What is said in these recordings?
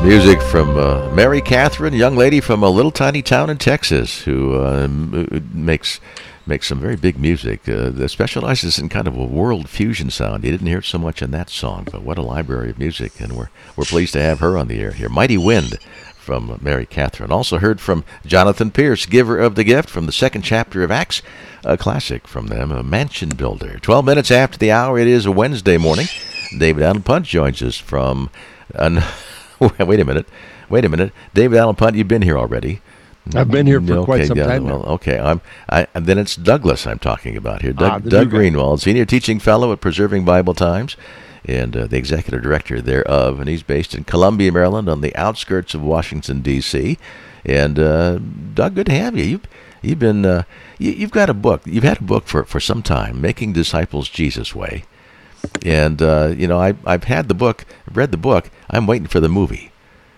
Music from Mary Catherine, a young lady from a little tiny town in Texas who makes some very big music that specializes in kind of a world fusion sound. You didn't hear it so much in that song, but what a library of music, and we're pleased to have her on the air here. Mighty Wind from Mary Catherine. Also heard from Jonathan Pierce, giver of the gift from the second chapter of Acts, a classic from them, a mansion builder. 12 minutes after the hour, it is a Wednesday morning. David Allen Punt joins us from... Wait a minute. David Allen Punt, you've been here already. I've been here for quite some time now. Well, okay. And then it's Douglas I'm talking about here. Doug Greenwald, Senior Teaching Fellow at Preserving Bible Times, and the Executive Director thereof. And he's based in Columbia, Maryland, on the outskirts of Washington, D.C. And, Doug, good to have you. You've been, you've got a book. You've had a book for some time, Making Disciples Jesus Way. And, I've had the book, read the book. I'm waiting for the movie.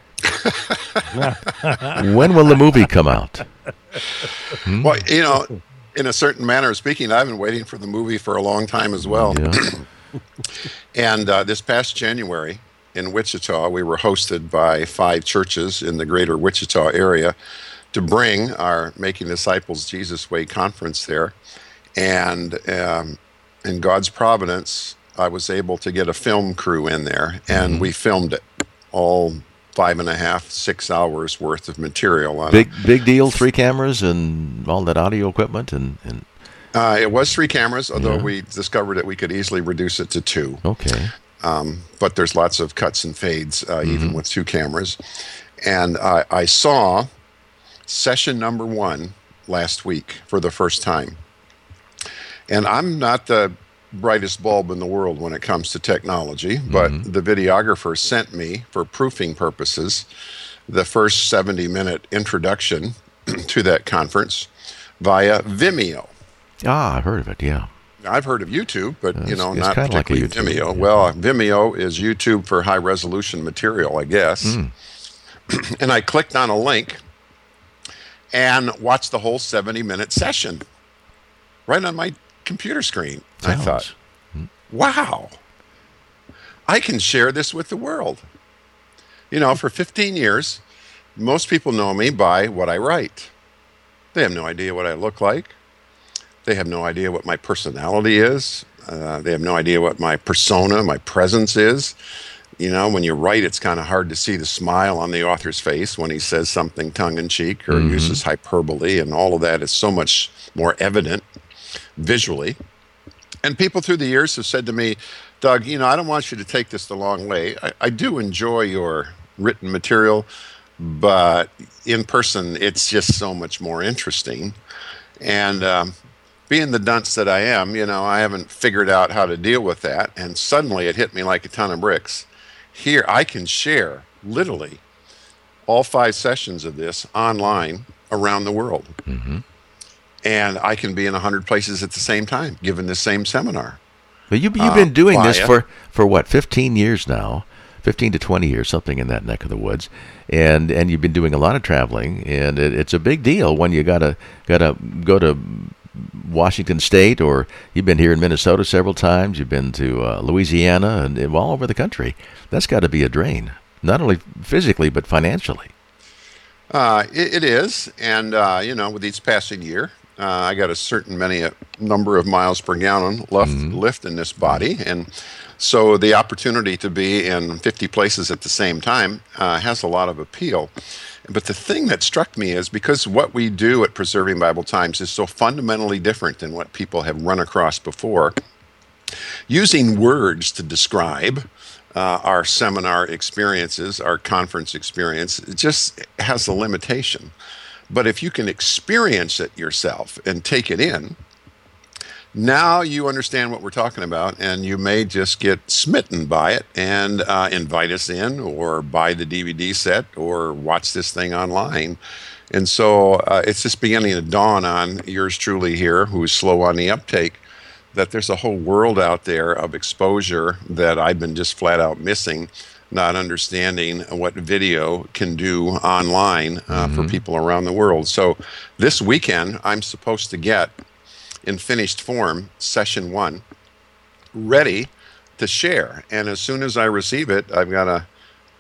When will the movie come out? Well, in a certain manner of speaking, I've been waiting for the movie for a long time as well. Yeah. And this past January in Wichita, we were hosted by 5 churches in the greater Wichita area to bring our Making Disciples Jesus Way conference there. And in God's providence, I was able to get a film crew in there, and we filmed it all 5.5, 6 hours worth of material on it. Big deal, 3 cameras and all that audio equipment, and it was 3 cameras, although we discovered that we could easily reduce it to 2. Okay. But there's lots of cuts and fades, even with 2 cameras. And I saw session number 1 last week for the first time. And I'm not the brightest bulb in the world when it comes to technology, but the videographer sent me, for proofing purposes, the first 70-minute introduction to that conference via Vimeo. I've heard of it, yeah. I've heard of YouTube, but not particularly like Vimeo. Yeah. Well, Vimeo is YouTube for high-resolution material, I guess. And I clicked on a link and watched the whole 70-minute session right on my computer screen. I thought, wow, I can share this with the world. For 15 years, most people know me by what I write. They have no idea what I look like. They have no idea what my personality is. They have no idea what my persona, my presence is. When you write, it's kind of hard to see the smile on the author's face when he says something tongue-in-cheek or uses hyperbole, and all of that is so much more evident visually. And people through the years have said to me, Doug, I don't want you to take this the long way. I do enjoy your written material, but in person, it's just so much more interesting. And being the dunce that I am, I haven't figured out how to deal with that. And suddenly it hit me like a ton of bricks. Here, I can share, literally, all 5 sessions of this online around the world. And I can be in 100 places at the same time, giving the same seminar. But you've been doing this for what, 15 years now, 15 to 20 years, something in that neck of the woods, and you've been doing a lot of traveling, and it's a big deal when you gotta go to Washington State, or you've been here in Minnesota several times, you've been to Louisiana, and all over the country. That's got to be a drain, not only physically but financially. It is, and with each passing year, I got a number of miles per gallon lift in this body, and so the opportunity to be in 50 places at the same time has a lot of appeal. But the thing that struck me is because what we do at Preserving Bible Times is so fundamentally different than what people have run across before. Using words to describe our seminar experiences, our conference experience, it just has a limitation. But if you can experience it yourself and take it in, now you understand what we're talking about, and you may just get smitten by it and invite us in, or buy the DVD set, or watch this thing online. And so it's just beginning to dawn on yours truly here, who's slow on the uptake, that there's a whole world out there of exposure that I've been just flat out missing, not understanding what video can do online for people around the world. So this weekend, I'm supposed to get, in finished form, session 1, ready to share. And as soon as I receive it, I've got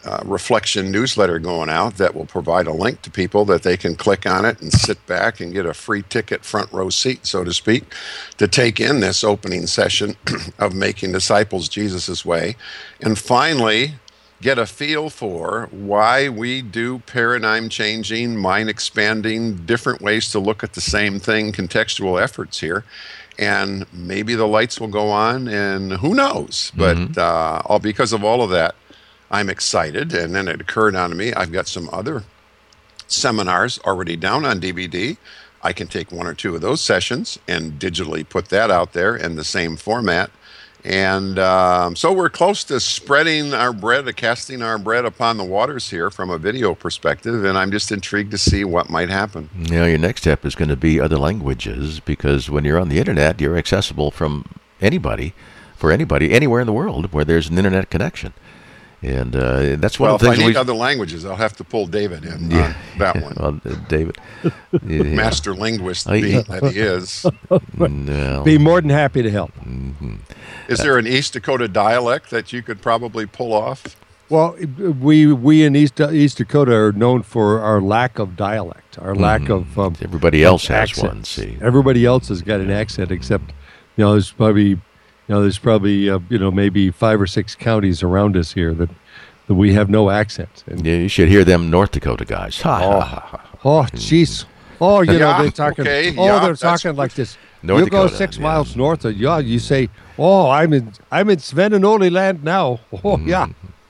reflection newsletter going out that will provide a link to people that they can click on it and sit back and get a free ticket, front row seat, so to speak, to take in this opening session of Making Disciples Jesus' Way. And finally, get a feel for why we do paradigm-changing, mind-expanding, different ways to look at the same thing, contextual efforts here. And maybe the lights will go on, and who knows? But all because of all of that, I'm excited. And then it occurred on me, I've got some other seminars already down on DVD. I can take one or two of those sessions and digitally put that out there in the same format. And so we're close to spreading our bread, casting our bread upon the waters here from a video perspective, and I'm just intrigued to see what might happen. Your next step is going to be other languages, because when you're on the internet, you're accessible from anybody, anywhere in the world where there's an internet connection. And that's one of the things. If I need other languages, I'll have to pull David in on that one. Well, David, master linguist that he is. No. Be more than happy to help. Mm-hmm. Is there an East Dakota dialect that you could probably pull off? Well, we in East Dakota are known for our lack of dialect, our lack of. Everybody else has accent. one. See, everybody else has got an accent, except there's probably. There's probably maybe 5 or 6 counties around us here that we have no accent. And you should hear them North Dakota guys. Oh, jeez. Oh, they're talking. Okay, they're talking like this. North you Dakota, go 6 miles north of you say, "Oh, I'm in Svenonoli land now." Oh, yeah.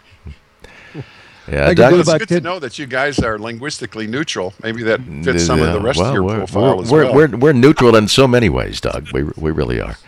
Yeah, Doug, it's good to know that you guys are linguistically neutral. Maybe that fits some of the rest of your profile as well. We're neutral in so many ways, Doug. We really are.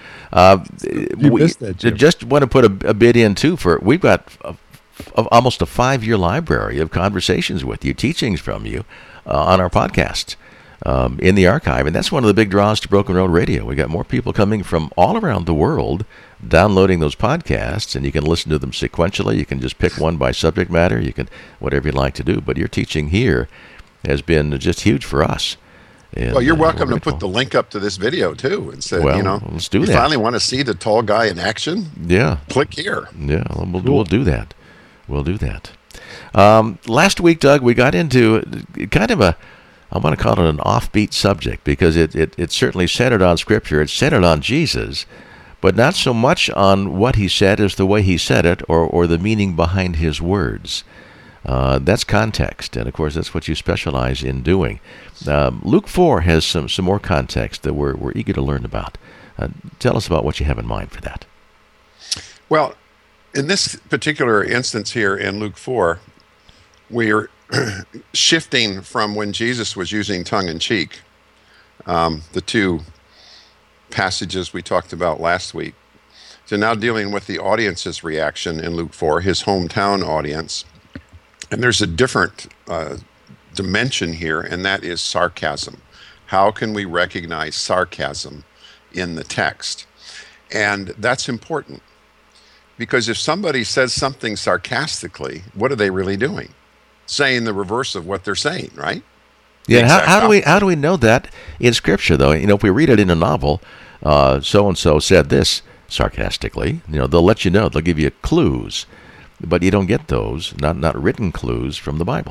We just want to put a bit in too we've got almost a 5-year library of conversations with you, teachings from you on our podcast in the archive, and that's one of the big draws to Broken Road Radio. We got more people coming from all around the world downloading those podcasts, and you can listen to them sequentially. You can just pick one by subject matter. You can whatever you'd like to do, but your teaching here has been just huge for us. And, well, you're welcome to put the link up to this video too, and say, let's do that. You finally want to see the tall guy in action? Yeah. Click here. Yeah, we'll do that. We'll do that. Last week, Doug, we got into kind of I want to call it an offbeat subject, because it certainly centered on Scripture. It's centered on Jesus, but not so much on what he said as the way he said it, or the meaning behind his words. That's context, and of course that's what you specialize in doing. Luke 4 has some more context that we're eager to learn about. Tell us about what you have in mind for that. Well, in this particular instance here in Luke 4, we're shifting from when Jesus was using tongue-in-cheek, the two passages we talked about last week, to now dealing with the audience's reaction in Luke 4, his hometown audience. And there's a different dimension here, and that is sarcasm. How can we recognize sarcasm in the text? And that's important, because if somebody says something sarcastically, what are they really doing? Saying the reverse of what they're saying, right? Yeah. How do we know that in Scripture, though? If we read it in a novel, so and so said this sarcastically. They'll let you know. They'll give you clues. But you don't get those, not written clues from the Bible.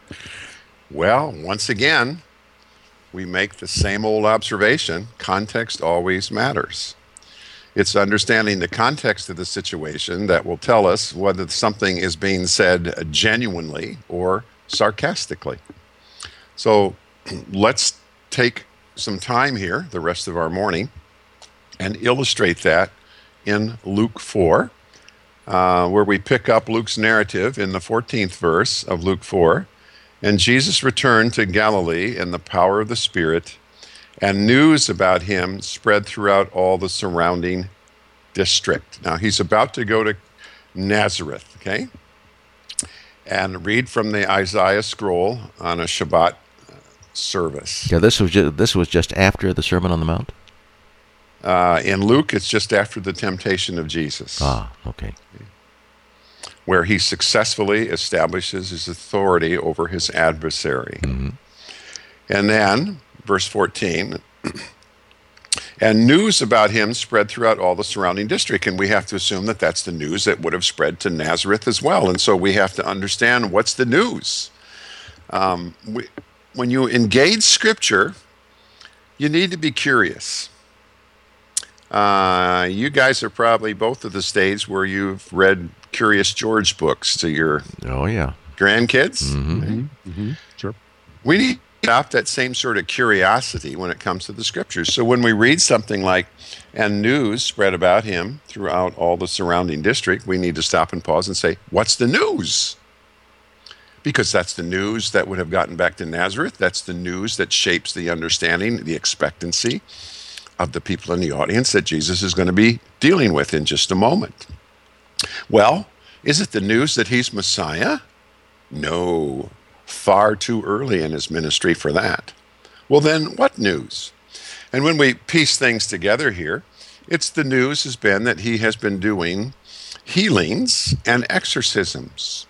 Well, once again, we make the same old observation. Context always matters. It's understanding the context of the situation that will tell us whether something is being said genuinely or sarcastically. So let's take some time here, the rest of our morning, and illustrate that in Luke 4. Where we pick up Luke's narrative in the 14th verse of Luke 4. And Jesus returned to Galilee in the power of the Spirit, and news about him spread throughout all the surrounding district. Now, he's about to go to Nazareth, okay? And read from the Isaiah scroll on a Shabbat service. Yeah, this was just after the Sermon on the Mount? In Luke, it's just after the temptation of Jesus. Okay. Where he successfully establishes his authority over his adversary. Mm-hmm. And then, verse 14, And news about him spread throughout all the surrounding district, and we have to assume that that's the news that would have spread to Nazareth as well. And so we have to understand what's the news. When you engage Scripture, you need to be curious. You guys are probably both at the stage where you've read Curious George books to your grandkids. Sure. We need to adopt that same sort of curiosity when it comes to the Scriptures. So when we read something like, and news spread about him throughout all the surrounding district, we need to stop and pause and say, what's the news? Because that's the news that would have gotten back to Nazareth. That's the news that shapes the understanding, the expectancy of the people in the audience that Jesus is going to be dealing with in just a moment. Well, is it the news that he's Messiah? No, far too early in his ministry for that. Well, then what news? And when we piece things together here, it's the news has been that he has been doing healings and exorcisms.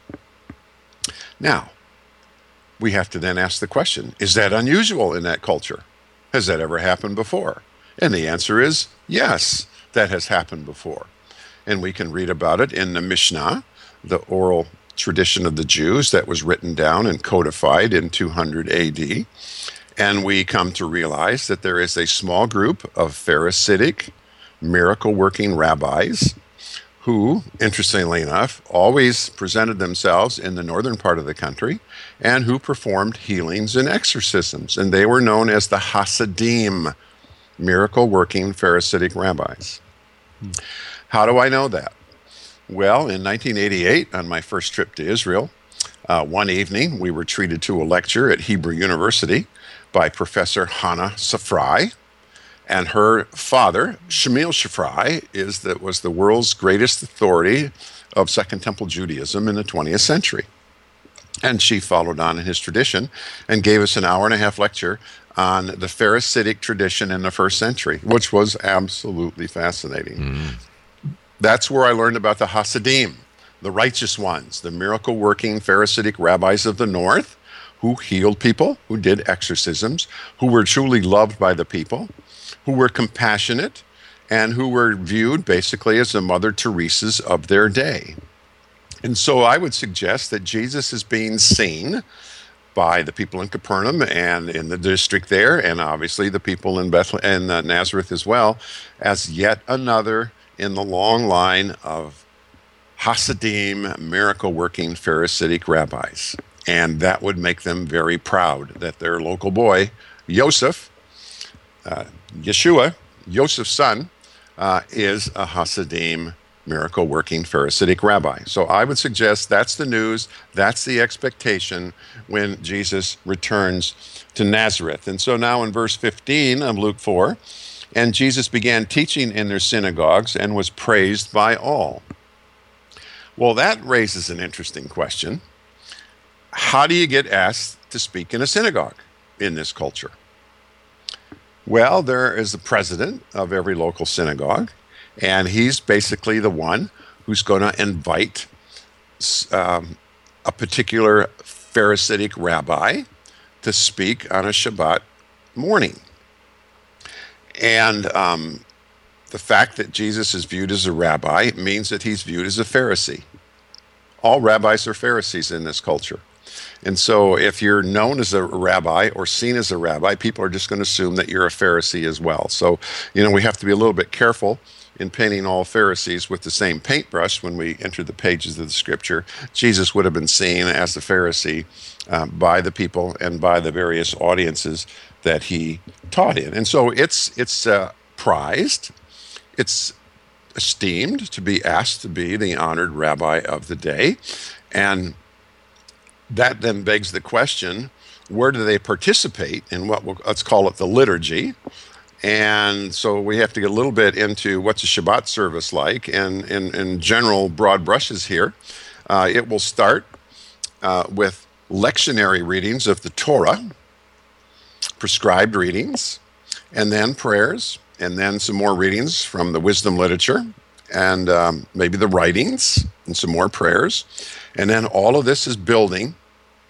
Now, we have to then ask the question, is that unusual in that culture? Has that ever happened before? And the answer is yes, that has happened before. And we can read about it in the Mishnah, the oral tradition of the Jews that was written down and codified in 200 AD. And we come to realize that there is a small group of Pharisaic, miracle-working rabbis who, interestingly enough, always presented themselves in the northern part of the country and who performed healings and exorcisms. And they were known as the Hasidim, miracle-working Pharisaic rabbis. How do I know that? Well, in 1988, on my first trip to Israel, one evening we were treated to a lecture at Hebrew University by Professor Hannah Safrai, and her father, Shamil Safrai, was the world's greatest authority of Second Temple Judaism in the 20th century. And she followed on in his tradition and gave us an hour-and-a-half lecture on the Pharisaic tradition in the first century, which was absolutely fascinating. That's where I learned about the Hasidim, the righteous ones, the miracle-working Pharisaic rabbis of the north who healed people, who did exorcisms, who were truly loved by the people, who were compassionate, and who were viewed basically as the Mother Teresa's of their day. And so I would suggest that Jesus is being seen by the people in Capernaum and in the district there, and obviously the people in Bethlehem and Nazareth as well, as yet another in the long line of Hasidim, miracle-working Pharisaic rabbis. And that would make them very proud that their local boy, Yosef, Yeshua, Joseph's son, is a Hasidim, miracle-working Pharisaic rabbi. So I would suggest that's the news, that's the expectation when Jesus returns to Nazareth. And so now in verse 15 of Luke 4, and Jesus began teaching in their synagogues and was praised by all. Well, that raises an interesting question. How do you get asked to speak in a synagogue in this culture? Well, there is the president of every local synagogue, and he's basically the one who's going to invite a particular Pharisaic rabbi to speak on a Shabbat morning. And the fact that Jesus is viewed as a rabbi means that he's viewed as a Pharisee. All rabbis are Pharisees in this culture. And so if you're known as a rabbi or seen as a rabbi, people are just going to assume that you're a Pharisee as well. So, we have to be a little bit careful in painting all Pharisees with the same paintbrush when we enter the pages of the Scripture. Jesus would have been seen as the Pharisee by the people and by the various audiences that he taught in. And so it's prized, it's esteemed to be asked to be the honored rabbi of the day. And that then begs the question, where do they participate in let's call it the liturgy? And so we have to get a little bit into what's a Shabbat service like, and in general broad brushes here. It will start with lectionary readings of the Torah, prescribed readings, and then prayers, and then some more readings from the wisdom literature, and maybe the writings, and some more prayers. And then all of this is building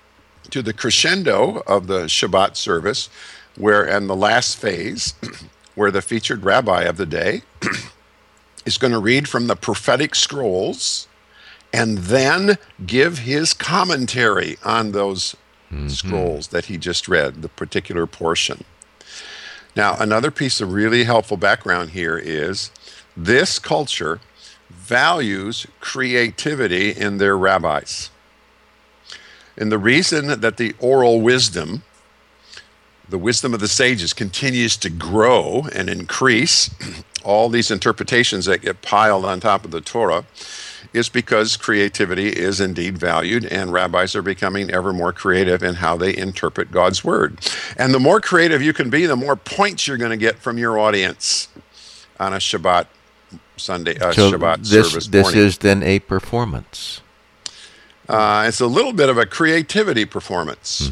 to the crescendo of the Shabbat service, and the last phase, where the featured rabbi of the day is going to read from the prophetic scrolls and then give his commentary on those scrolls that he just read, the particular portion. Now, another piece of really helpful background here is this culture values creativity in their rabbis. And the reason that the oral wisdom, the wisdom of the sages, continues to grow and increase, all these interpretations that get piled on top of the Torah, is because creativity is indeed valued, and rabbis are becoming ever more creative in how they interpret God's word. And the more creative you can be, the more points you're going to get from your audience on a Shabbat Sunday, Shabbat service morning. This is then a performance. It's a little bit of a creativity performance.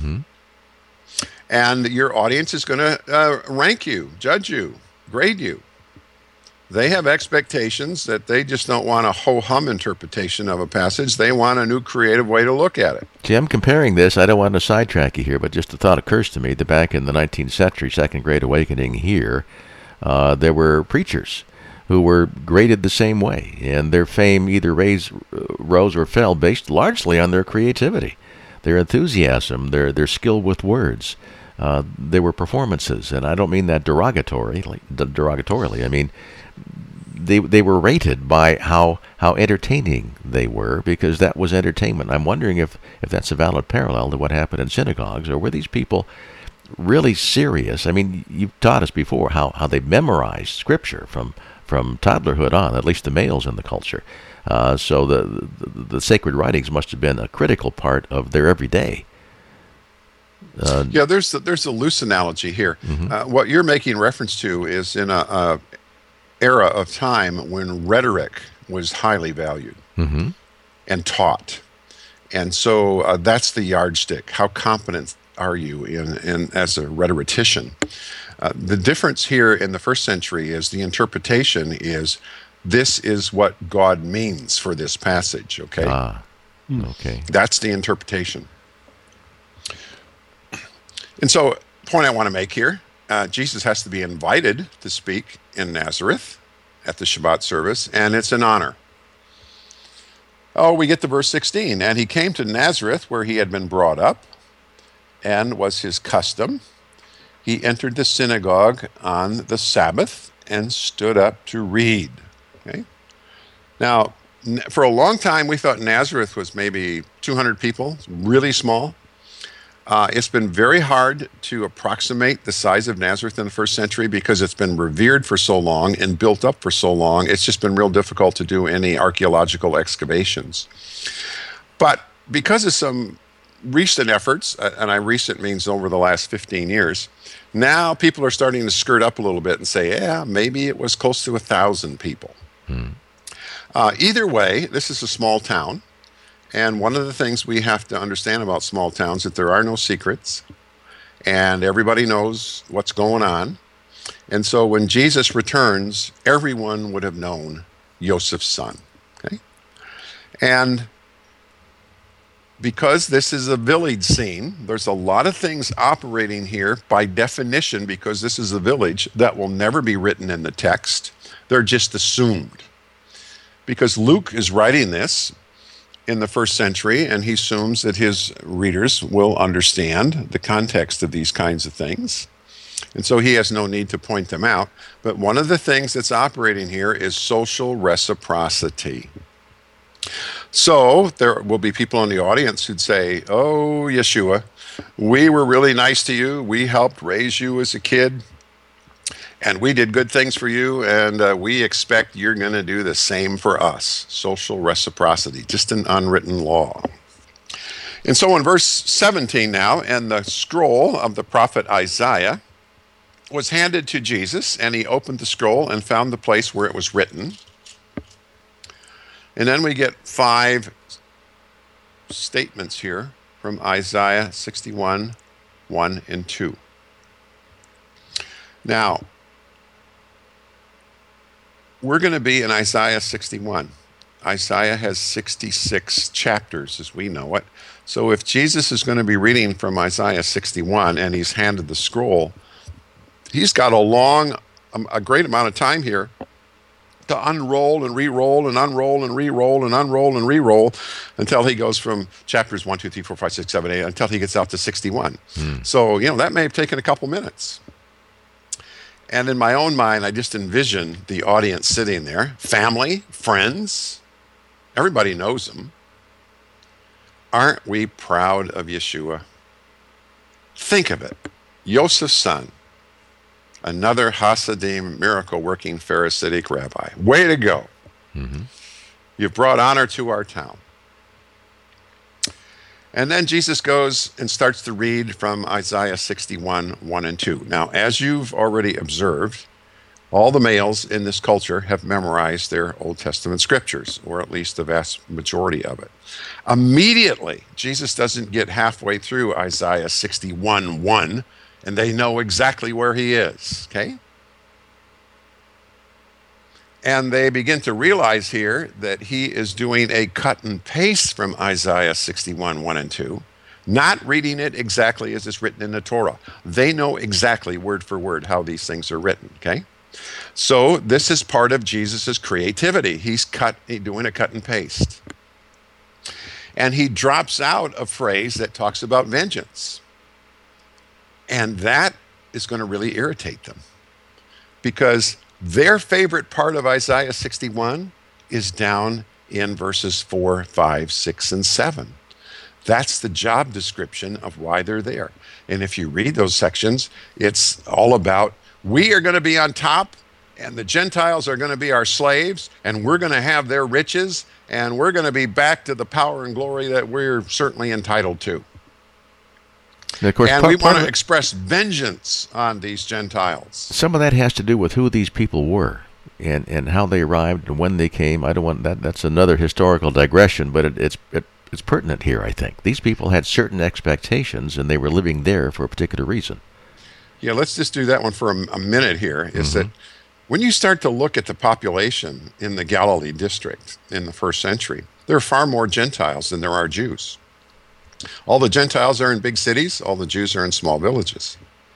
And your audience is going to rank you, judge you, grade you. They have expectations that they just don't want a ho-hum interpretation of a passage. They want a new creative way to look at it. See, I'm comparing this. I don't want to sidetrack you here, but just a thought occurs to me that back in the 19th century, Second Great Awakening here, there were preachers who were graded the same way, and their fame either rose or fell based largely on their creativity, their enthusiasm, their skill with words. They were performances, and I don't mean that derogatorily. I mean, they were rated by how entertaining they were, because that was entertainment. I'm wondering if that's a valid parallel to what happened in synagogues, or were these people really serious? I mean, you've taught us before how they memorized Scripture from toddlerhood on, at least the males in the culture. So the sacred writings must have been a critical part of their everyday. There's a loose analogy here. What you're making reference to is in a era of time when rhetoric was highly valued and taught. And so that's the yardstick. How competent are you in as a rhetorician? The difference here in the first century is the interpretation is, this is what God means for this passage, okay? Okay. That's the interpretation. And so, point I want to make here, Jesus has to be invited to speak in Nazareth at the Shabbat service, and it's an honor. We get to verse 16. And he came to Nazareth, where he had been brought up, and was his custom. He entered the synagogue on the Sabbath and stood up to read. Okay? Now, for a long time, we thought Nazareth was maybe 200 people, really small. It's been very hard to approximate the size of Nazareth in the first century because it's been revered for so long and built up for so long. It's just been real difficult to do any archaeological excavations. But because of some recent efforts, and recent means over the last 15 years, now people are starting to skirt up a little bit and say, yeah, maybe it was close to 1,000 people. Either way, this is a small town. And one of the things we have to understand about small towns is that there are no secrets, and everybody knows what's going on. And so when Jesus returns, everyone would have known Joseph's son. Okay? And because this is a village scene, there's a lot of things operating here by definition, because this is a village, that will never be written in the text. They're just assumed. Because Luke is writing this in the first century, and he assumes that his readers will understand the context of these kinds of things. And so he has no need to point them out. But one of the things that's operating here is social reciprocity. So there will be people in the audience who'd say, oh, Yeshua, we were really nice to you. We helped raise you as a kid, and we did good things for you, and we expect you're going to do the same for us. Social reciprocity, just an unwritten law. And so in verse 17 now, and the scroll of the prophet Isaiah was handed to Jesus, and he opened the scroll and found the place where it was written. And then we get 5 statements here from Isaiah 61, 1 and 2. Now, we're going to be in Isaiah 61. Isaiah has 66 chapters as we know it. So if Jesus is going to be reading from Isaiah 61 and he's handed the scroll, he's got a long a great amount of time here to unroll and re-roll and unroll and re-roll and unroll and re-roll until he goes from chapters 1, 2, 3, 4, 5, 6, 7, 8 until he gets out to 61. So, that may have taken a couple minutes. And in my own mind, I just envision the audience sitting there, family, friends, everybody knows him. Aren't we proud of Yeshua? Think of it. Joseph's son, another Hasidim miracle-working Pharisaic rabbi. Way to go. Mm-hmm. You've brought honor to our town. And then Jesus goes and starts to read from Isaiah 61, 1 and 2. Now, as you've already observed, all the males in this culture have memorized their Old Testament scriptures, or at least the vast majority of it. Immediately, Jesus doesn't get halfway through Isaiah 61, 1, and they know exactly where he is, okay? And they begin to realize here that he is doing a cut and paste from Isaiah 61, 1 and 2, not reading it exactly as it's written in the Torah. They know exactly word for word how these things are written, okay? So this is part of Jesus' creativity. He's doing a cut and paste. And he drops out a phrase that talks about vengeance. And that is going to really irritate them, because their favorite part of Isaiah 61 is down in verses 4, 5, 6, and 7. That's the job description of why they're there. And if you read those sections, it's all about, we are going to be on top, and the Gentiles are going to be our slaves, and we're going to have their riches, and we're going to be back to the power and glory that we're certainly entitled to. And, of course, we want to express vengeance on these Gentiles. Some of that has to do with who these people were and how they arrived and when they came. I don't want that. That's another historical digression, but it's pertinent here, I think. These people had certain expectations, and they were living there for a particular reason. Yeah, let's just do that one for a minute here, is that when you start to look at the population in the Galilee district in the first century, there are far more Gentiles than there are Jews. All the Gentiles are in big cities. All the Jews are in small villages.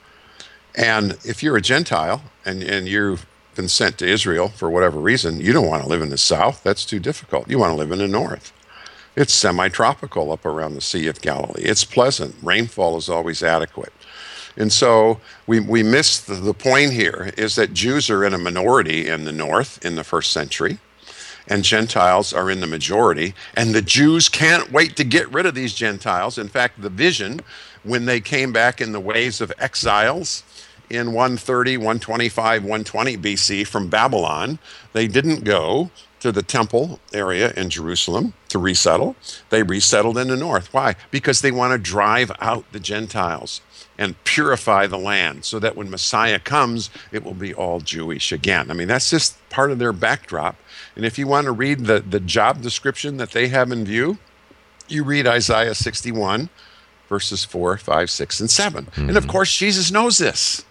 And if you're a Gentile and you've been sent to Israel for whatever reason, you don't want to live in the south. That's too difficult. You want to live in the north. It's semi-tropical up around the Sea of Galilee. It's pleasant. Rainfall is always adequate. And so we miss the point here is that Jews are in a minority in the north in the first century, and Gentiles are in the majority, and the Jews can't wait to get rid of these Gentiles. In fact, the vision, when they came back in the waves of exiles in 130, 125, 120 BC from Babylon, they didn't go to the temple area in Jerusalem to resettle. They resettled in the north. Why? Because they want to drive out the Gentiles and purify the land so that when Messiah comes, it will be all Jewish again. I mean, that's just part of their backdrop. And if you want to read the job description that they have in view, you read Isaiah 61, verses 4, 5, 6, and 7. And of course, Jesus knows this.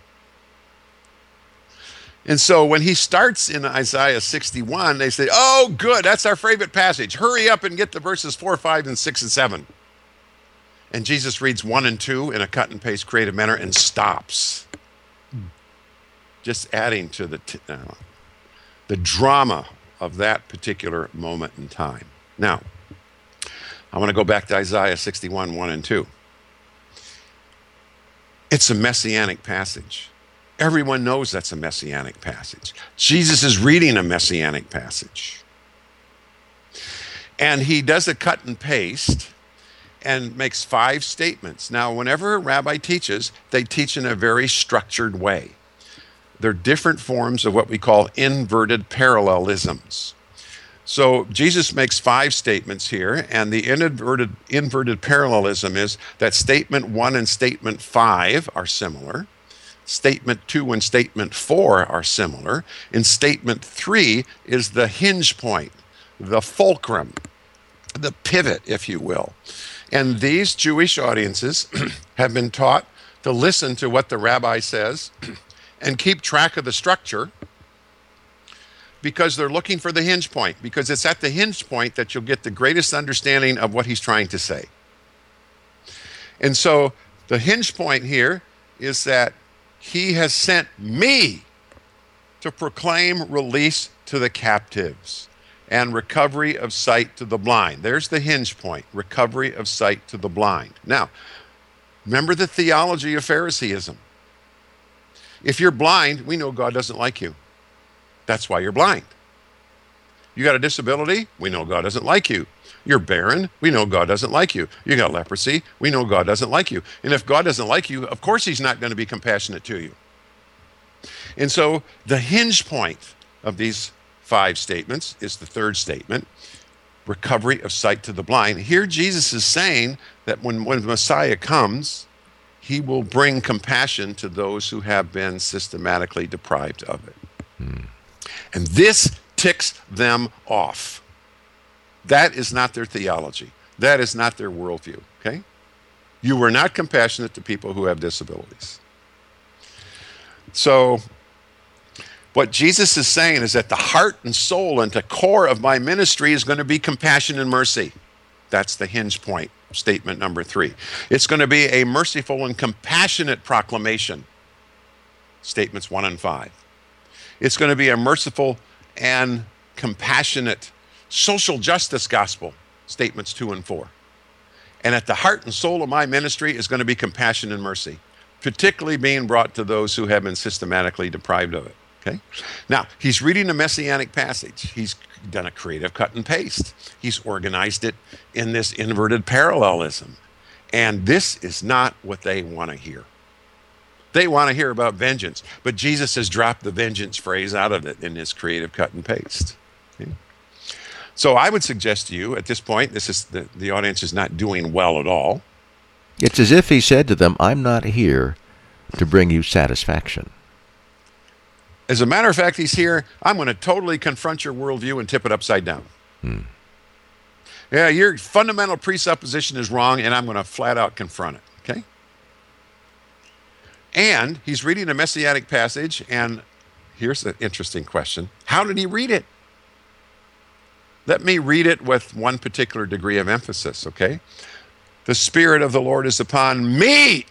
And so when he starts in Isaiah 61, they say, oh, good, that's our favorite passage. Hurry up and get to verses 4, 5, and 6, and 7. And Jesus reads 1 and 2 in a cut and paste creative manner and stops. Just adding to the drama of that particular moment in time. Now, I want to go back to Isaiah 61, 1 and 2. It's a messianic passage. Everyone knows that's a messianic passage. Jesus is reading a messianic passage. And he does a cut and paste and makes 5 statements. Now, whenever a rabbi teaches, they teach in a very structured way. They're different forms of what we call inverted parallelisms. So Jesus makes 5 statements here, and the inverted parallelism is that statement 1 and statement 5 are similar. Statement 2 and statement 4 are similar. And statement 3 is the hinge point, the fulcrum, the pivot, if you will. And these Jewish audiences have been taught to listen to what the rabbi says and keep track of the structure, because they're looking for the hinge point, because it's at the hinge point that you'll get the greatest understanding of what he's trying to say. And so the hinge point here is that he has sent me to proclaim release to the captives and recovery of sight to the blind. There's the hinge point, recovery of sight to the blind. Now, remember the theology of Phariseeism. If you're blind, we know God doesn't like you. That's why you're blind. You got a disability? We know God doesn't like you. You're barren? We know God doesn't like you. You got leprosy? We know God doesn't like you. And if God doesn't like you, of course he's not going to be compassionate to you. And so the hinge point of these 5 statements is the third statement, recovery of sight to the blind. Here Jesus is saying that when the Messiah comes, he will bring compassion to those who have been systematically deprived of it. And this ticks them off. That is not their theology. That is not their worldview, okay? You were not compassionate to people who have disabilities. So what Jesus is saying is that the heart and soul and the core of my ministry is going to be compassion and mercy. That's the hinge point, statement number 3. It's going to be a merciful and compassionate proclamation, statements 1 and 5. It's going to be a merciful and compassionate social justice gospel, statements 2 and 4. And at the heart and soul of my ministry is going to be compassion and mercy, particularly being brought to those who have been systematically deprived of it. Okay? Now, he's reading a messianic passage. He's done a creative cut and paste. He's organized it in this inverted parallelism. And this is not what they want to hear. They want to hear about vengeance, but Jesus has dropped the vengeance phrase out of it in his creative cut and paste. Okay? So I would suggest to you at this point, this is the audience is not doing well at all. It's as if he said to them, I'm not here to bring you satisfaction. As a matter of fact, he's here, I'm going to totally confront your worldview and tip it upside down. Yeah, your fundamental presupposition is wrong, and I'm going to flat out confront it, okay? And he's reading a messianic passage, and here's an interesting question. How did he read it? Let me read it with one particular degree of emphasis, okay? The Spirit of the Lord is upon me,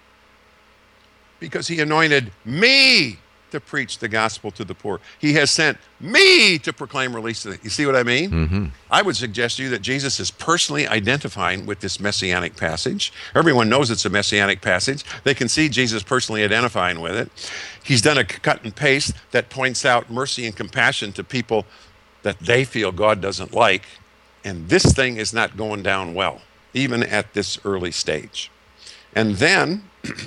because he anointed me to preach the gospel to the poor. He has sent me to proclaim release to the... You see what I mean? Mm-hmm. I would suggest to you that Jesus is personally identifying with this messianic passage. Everyone knows it's a messianic passage. They can see Jesus personally identifying with it. He's done a cut and paste that points out mercy and compassion to people that they feel God doesn't like. And this thing is not going down well, even at this early stage. And then,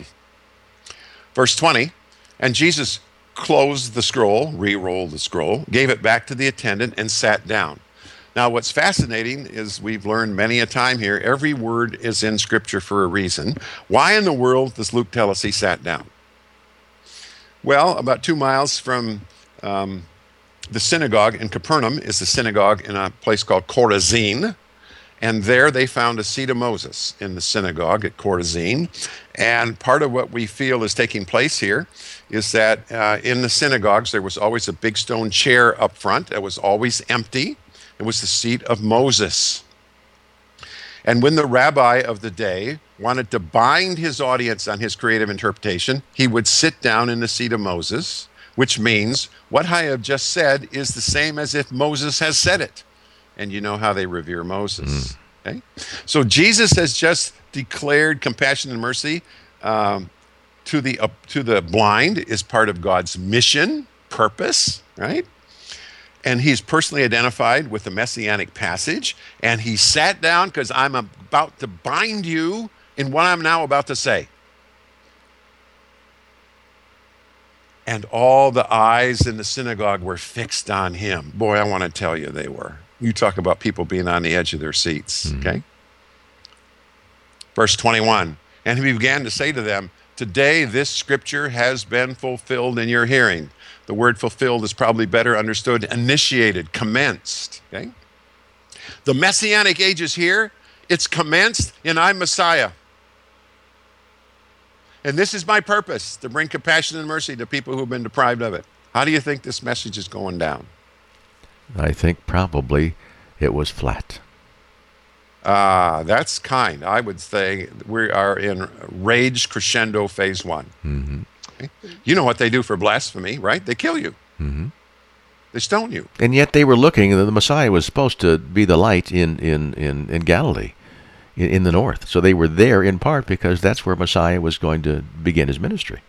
verse 20, and Jesus closed the scroll, re-rolled the scroll, gave it back to the attendant, and sat down. Now, what's fascinating is we've learned many a time here, every word is in Scripture for a reason. Why in the world does Luke tell us he sat down? Well, about 2 miles from the synagogue in Capernaum is the synagogue in a place called Chorazin. And there they found a seat of Moses in the synagogue at Chorazin. And part of what we feel is taking place here is that in the synagogues, there was always a big stone chair up front that was always empty. It was the seat of Moses. And when the rabbi of the day wanted to bind his audience on his creative interpretation, he would sit down in the seat of Moses, which means what I have just said is the same as if Moses has said it. And you know how they revere Moses. Okay? So Jesus has just declared compassion and mercy to the blind is part of God's mission, purpose, right? And he's personally identified with the messianic passage. And he sat down because I'm about to bind you in what I'm now about to say. And all the eyes in the synagogue were fixed on him. Boy, I want to tell you they were. You talk about people being on the edge of their seats, okay? Verse 21, and he began to say to them, today this scripture has been fulfilled in your hearing. The word fulfilled is probably better understood, initiated, commenced, okay? The Messianic age is here. It's commenced, and I'm Messiah. And this is my purpose, to bring compassion and mercy to people who have been deprived of it. How do you think this message is going down? I think probably it was flat. That's kind. I would say we are in rage crescendo phase 1. Mm-hmm. Okay? You know what they do for blasphemy, right? They kill you. They stone you. And yet they were looking, the Messiah was supposed to be the light in Galilee, in the north. So they were there in part because that's where Messiah was going to begin his ministry.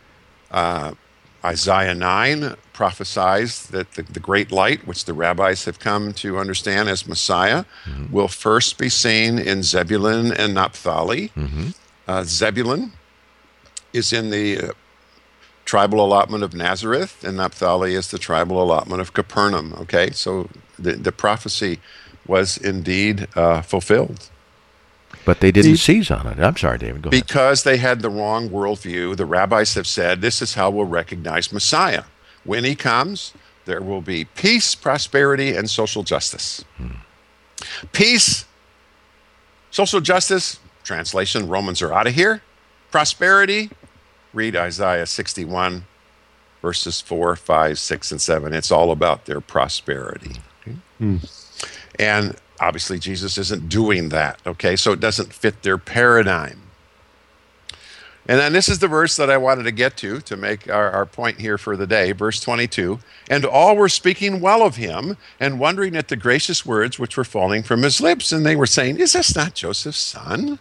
Isaiah 9 prophesies that the great light, which the rabbis have come to understand as Messiah, will first be seen in Zebulun and Naphtali. Zebulun is in the tribal allotment of Nazareth, and Naphtali is the tribal allotment of Capernaum. Okay, so the prophecy was indeed fulfilled. But they didn't seize on it. I'm sorry, David, go ahead. Because they had the wrong worldview. The rabbis have said, this is how we'll recognize Messiah. When he comes, there will be peace, prosperity, and social justice. Peace, social justice, translation, Romans are out of here. Prosperity, read Isaiah 61, verses 4, 5, 6, and 7. It's all about their prosperity. And obviously, Jesus isn't doing that, okay? So it doesn't fit their paradigm. And then this is the verse that I wanted to get to make our point here for the day, verse 22. And all were speaking well of him and wondering at the gracious words which were falling from his lips. And they were saying, is this not Joseph's son?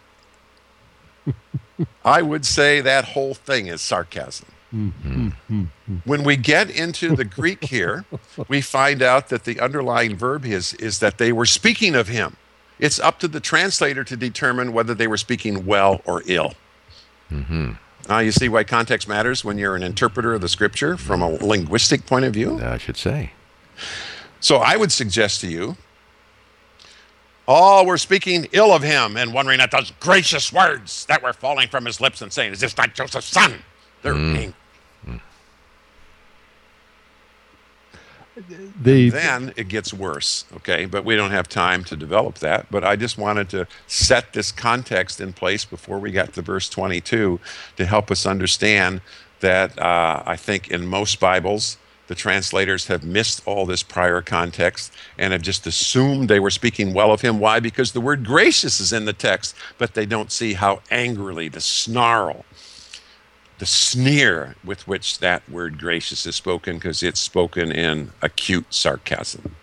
I would say that whole thing is sarcasm. When we get into the Greek here, we find out that the underlying verb is that they were speaking of him. It's up to the translator to determine whether they were speaking well or ill. Now you see why context matters when you're an interpreter of the scripture from a linguistic point of view? I should say. So I would suggest to you, all were speaking ill of him and wondering at those gracious words that were falling from his lips and saying, is this not Joseph's son? They're angry. Then it gets worse, okay? But we don't have time to develop that. But I just wanted to set this context in place before we got to verse 22 to help us understand that I think in most Bibles, the translators have missed all this prior context and have just assumed they were speaking well of him. Why? Because the word gracious is in the text, but they don't see how angrily, the snarl, the sneer with which that word gracious is spoken, because it's spoken in acute sarcasm.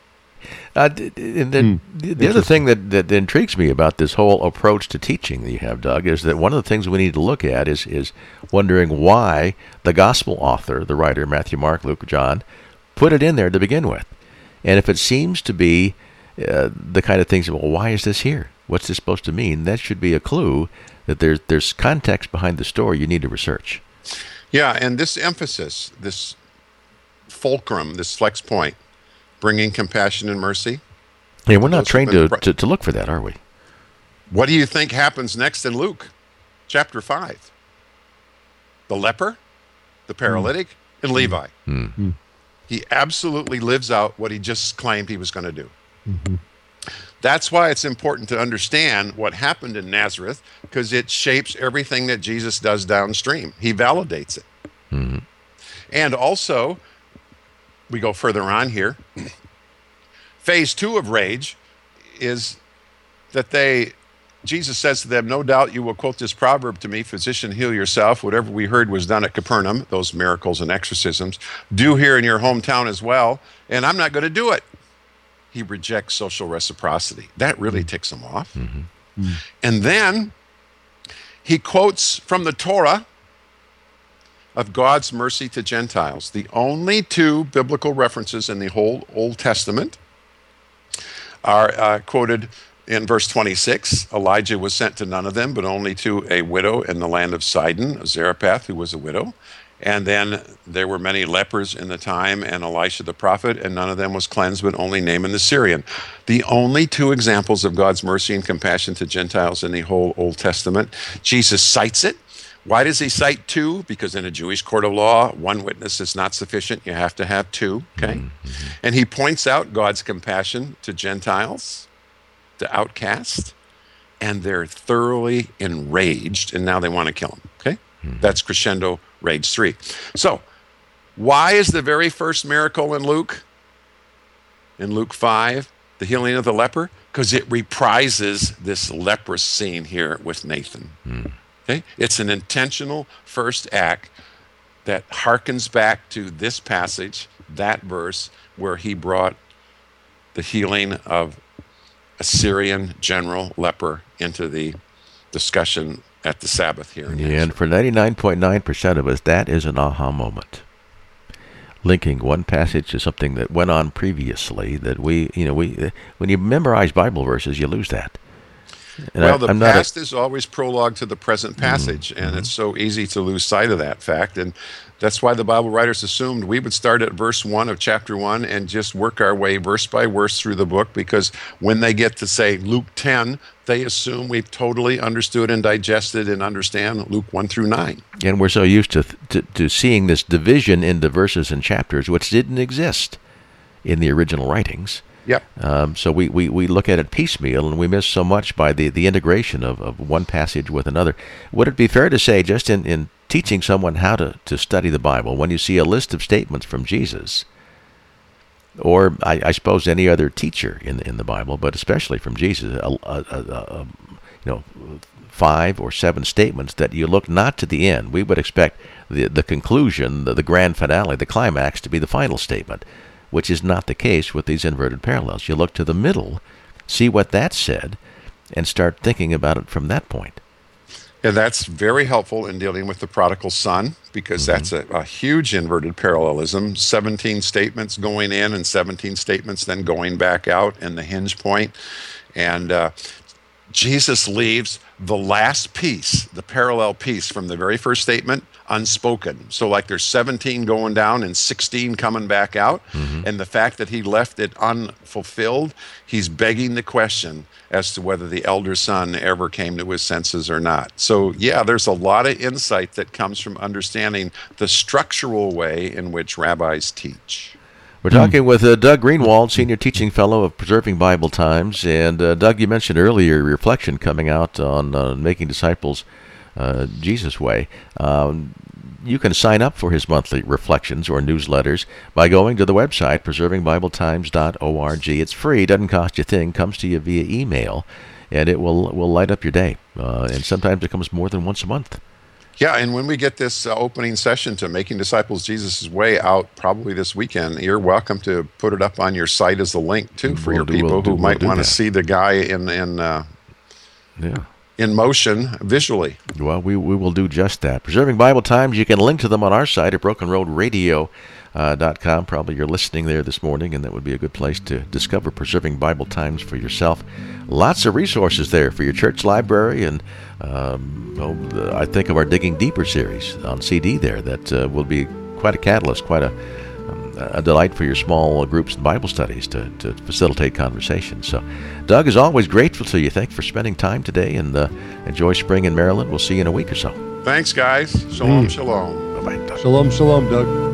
The other thing that intrigues me about this whole approach to teaching that you have, Doug, is that one of the things we need to look at is wondering why the gospel author, the writer, Matthew, Mark, Luke, John, put it in there to begin with. And if it seems to be the kind of things, well, why is this here? What's this supposed to mean? That should be a clue that there's context behind the story you need to research. Yeah, and this emphasis, this fulcrum, this flex point, bringing compassion and mercy. Yeah, we're not trained to look for that, are we? What do you think happens next in Luke chapter 5? The leper, the paralytic, and Levi. He absolutely lives out what he just claimed he was going to do. That's why it's important to understand what happened in Nazareth, because it shapes everything that Jesus does downstream. He validates it. And also, we go further on here. Phase 2 of rage is that Jesus says to them, no doubt you will quote this proverb to me, physician, heal yourself. Whatever we heard was done at Capernaum, those miracles and exorcisms, do here in your hometown as well, and I'm not going to do it. He rejects social reciprocity. That really ticks him off. And then he quotes from the Torah of God's mercy to Gentiles. The only two biblical references in the whole Old Testament are quoted in verse 26. Elijah was sent to none of them, but only to a widow in the land of Sidon, Zarephath, who was a widow. And then there were many lepers in the time, and Elisha the prophet, and none of them was cleansed, but only Naaman the Syrian. The only two examples of God's mercy and compassion to Gentiles in the whole Old Testament. Jesus cites it. Why does he cite two? Because in a Jewish court of law, one witness is not sufficient. You have to have two, okay? And he points out God's compassion to Gentiles, to outcasts, and they're thoroughly enraged, and now they want to kill him, okay? That's crescendo rage 3. So, why is the very first miracle in Luke 5, the healing of the leper? Because it reprises this leprous scene here with Nathan. Okay? It's an intentional first act that harkens back to this passage that verse where he brought the healing of a Syrian general leper into the discussion at the Sabbath here. And for 99.9% of us, that is an aha moment. Linking one passage to something that went on previously, that we when you memorize Bible verses, you lose that. And well, the past is always prologue to the present passage, and it's so easy to lose sight of that fact. And that's why the Bible writers assumed we would start at verse 1 of chapter 1 and just work our way verse by verse through the book, because when they get to, say, Luke 10, they assume we've totally understood and digested and understand Luke 1 through 9. And we're so used to seeing this division into verses and chapters, which didn't exist in the original writings. Yep. So we look at it piecemeal, and we miss so much by the integration of one passage with another. Would it be fair to say, just in teaching someone how to study the Bible, when you see a list of statements from Jesus, or I suppose any other teacher in the Bible, but especially from Jesus, 5 or 7 statements, that you look not to the end? We would expect the conclusion, the grand finale, the climax, to be the final statement, which is not the case with these inverted parallels. You look to the middle, see what that said, and start thinking about it from that point. And that's very helpful in dealing with the prodigal son, because that's a huge inverted parallelism. 17 statements going in and 17 statements then going back out in the hinge point. And Jesus leaves the last piece, the parallel piece from the very first statement, unspoken. So like there's 17 going down and 16 coming back out. And the fact that he left it unfulfilled, he's begging the question as to whether the elder son ever came to his senses or not. So yeah, there's a lot of insight that comes from understanding the structural way in which rabbis teach. We're talking with Doug Greenwald, Senior Teaching Fellow of Preserving Bible Times. And Doug, you mentioned earlier Reflection coming out on Making Disciples Jesus Way. You can sign up for his monthly reflections or newsletters by going to the website, preservingbibletimes.org. It's free, doesn't cost you a thing, comes to you via email, and it will light up your day. And sometimes it comes more than once a month. Yeah, and when we get this opening session to Making Disciples Jesus' Way out probably this weekend, you're welcome to put it up on your site as a link, too, for your people who might want to see the guy in motion visually. Well, we will do just that. Preserving Bible Times, you can link to them on our site at brokenroadradio.com. Probably you're listening there this morning, and that would be a good place to discover Preserving Bible Times for yourself. Lots of resources there for your church library, and I think of our Digging Deeper series on CD there that will be quite a catalyst, quite a delight for your small groups and Bible studies to facilitate conversation. So, Doug, is always grateful to you. Thanks for spending time today, and enjoy spring in Maryland. We'll see you in a week or so. Thanks, guys. Shalom, shalom. Bye-bye, Doug. Shalom, shalom, Doug.